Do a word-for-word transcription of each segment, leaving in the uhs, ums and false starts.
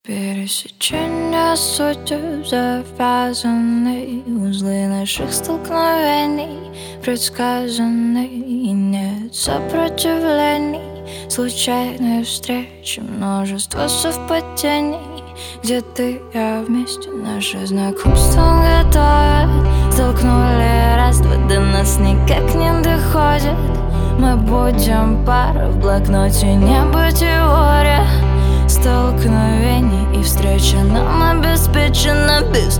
Пересечение судеб, завязанные узлы наших столкновений, предсказанные, и нет сопротивлений. Случайные встречи, множество совпадений, где ты, я вместе, наше знакомство готовят. Столкнули раз-два, до нас никак не доходит. Мы будем пара, в блокноте небо теория столкновений, и встреча нам обеспечена без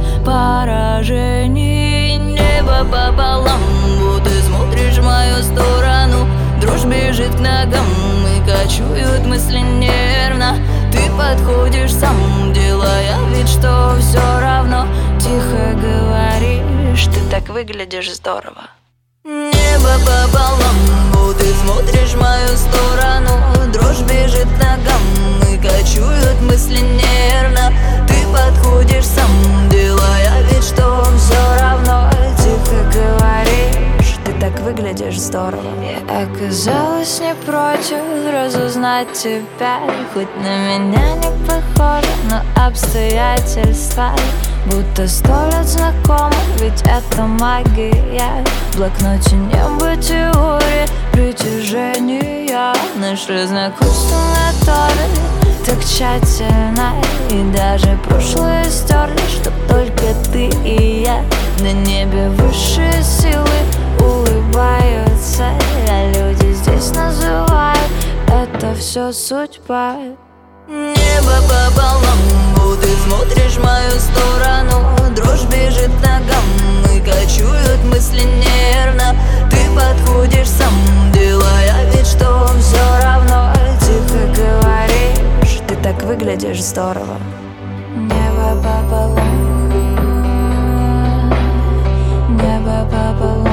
поражений. Небо пополам, вот ты смотришь в мою сторону. Дрожь бежит к ногам, и кочуют мысли нервно. Ты подходишь сам, делая вид, что все равно. Тихо говоришь, ты так выглядишь здорово. Небо пополам, вот ты смотришь в мою сторону. Дрожь бежит к ногам, и кочуют мысли нервно. Ты подходишь сам, делая вид, что все равно. Тихо говоришь, ты так выглядишь здорово. Я оказалась не против разузнать тебя, хоть на меня не похоже, но обстоятельства будто сто лет знакомы, ведь это магия. В блокноте небо теории притяжения. Наше знакомство готовили так тщательно, и даже прошлое стерли, чтоб только ты и я. На небе высшие силы улыбаются, а люди здесь называют это все судьба. Небо пополам, вот ты смотришь в мою сторону. Дрожь бежит к ногам, и кочуют мысли нервно. Ты подходишь сам, делая вид, что все равно. Тихо говоришь, ты так выглядишь здорово. Небо пополам, небо пополам.